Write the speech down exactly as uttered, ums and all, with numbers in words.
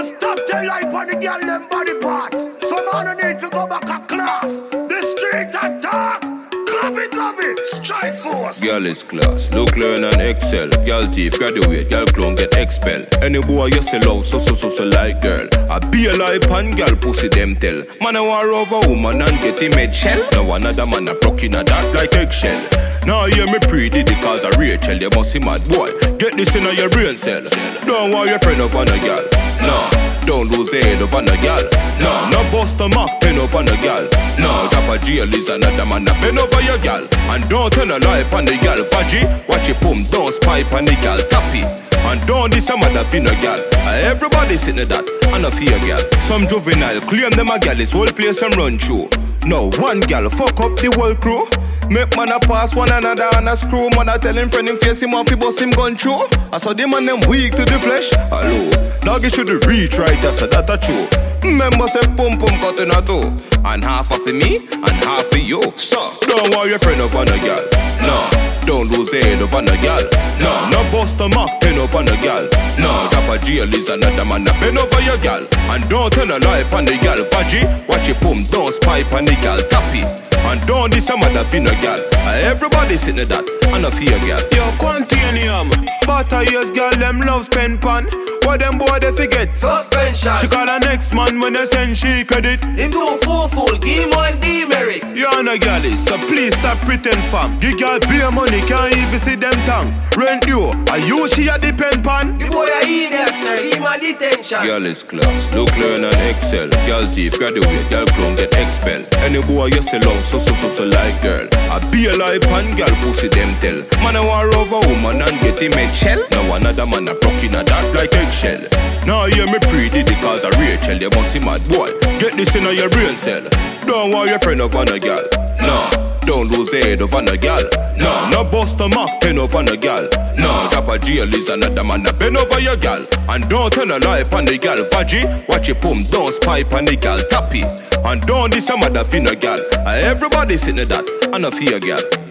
Just stop the life on the girl them body parts. Some man no need to go back a class. The street and dark. Govy, govy, strike force. Girl is class, look, learn and excel. Girl thief, graduate, girl clone, get expel. Any boy you sell out, so so so so like girl. I be a life and girl pussy them tell. Man I want over woman and get him head shell. Now another man a broke in a dark like eggshell. Now hear me pre-did it cause a Rachel. You must see mad boy, get this in your brain cell. Don't want your friend up on a girl. No, don't lose the head up on a girl. No, no bust a mark, pen up on a girl. No, drop a jail is another man a pen over your girl. And don't tell a lie on the girl. Faji, watch it boom, don't spy on the girl. Tap it, and don't this some other fin a girl. Everybody sitting that, and a fear girl. Some juvenile claim them a girl is whole place and run through. No, one girl fuck up the whole crew. Make man a pass one another and a screw. Man a tell him friend him face him off, he bust him gun through. I saw them and them weak to the flesh. Hello, dog it should reach right, that's a that a true. Remember say pum pum cut in a two. And half of me, and half of you. So, don't want your friend up on a girl. No, don't lose the head up on a girl. No, no bust a mark, pen up on a girl. No, drop a jail is another man a pen over your girl. And don't tell a lie on the girl. Faji, watch it boom, don't spy on the girl. Tap it, and don't this some other fin a girl. Everybody sitting that, and a fear girl. Yo, Quantinium, but I use girl them love spend pan. What them boy they forget? Suspension. She call her next man when they send she credit. Him do four full, give him one demerit. You on a galley, so please stop pretend fam. The girl pay money, can't even see them tongue. Rent you, are you she a depend pan? The boy a idiot, sir, give him a detention. Girl is class, look, learn and excel. Girl thief, graduate, girl clone, get expel. Any boy you sell out, so so so so like girl. I be a life and girl pussy them tell. Man I want over woman and get him head shell. Now another man a broke in a dark like eggshell. Now hear me pre-did it cause a Rachel. You must see mad boy, get this in your brain cell. Don't want your friend up on a girl. No, don't lose the head up on a girl. No, no bust a mark, pen up on a girl. No, drop a jail is another man a pen over your girl. And don't tell a lie on the girl. Faji, watch it boom, don't spy on the girl. Tap it, and don't this some other fin a girl. Everybody sitting that, and a fear girl.